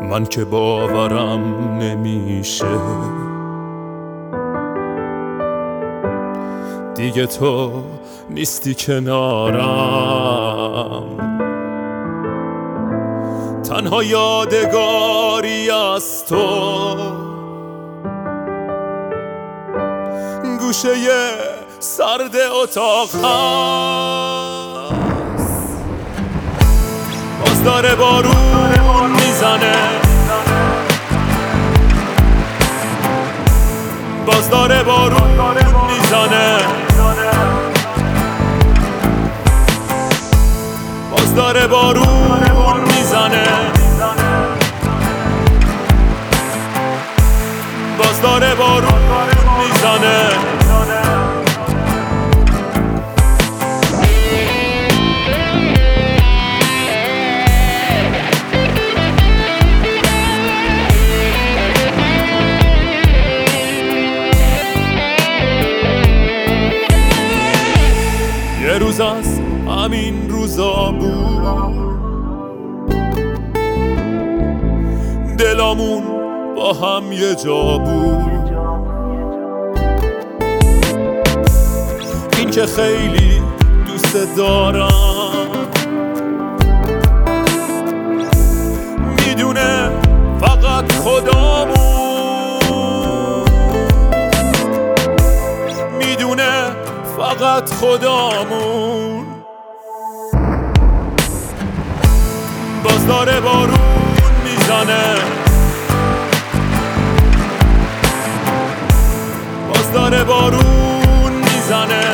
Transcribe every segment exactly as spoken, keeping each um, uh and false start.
من که باورم نمیشه دیگه تو نیستی کنارم، تنها یادگاری از تو گوشه سرد اتاق هست. باز داره بارون میزنه، باز داره بارون میزنه، باز داره بارون میزنه، باز داره بارون میزنه. یه روز از همین روزا بود دلامون با هم یه جا بود، این که خیلی دوست دارم میدونه فقط خدامون، میدونه فقط خدامون. باز داره بارون میزنه، باز داره بارون میزنه،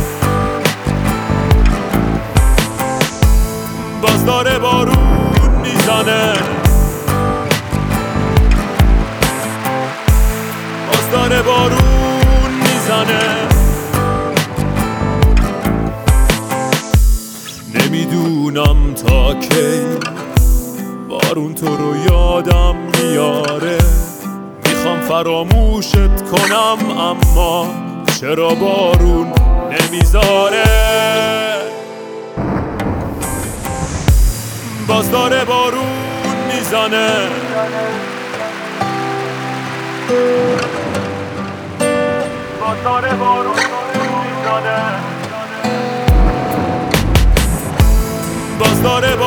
باز داره بارون میزنه، باز داره بارون میزنه. نمیدونم تا کی بارون تو رو یادم میاره، میخوام فراموشت کنم اما چرا بارون نمیذاره. باز داره بارون میزنه، باز داره بارون میزنه، باز داره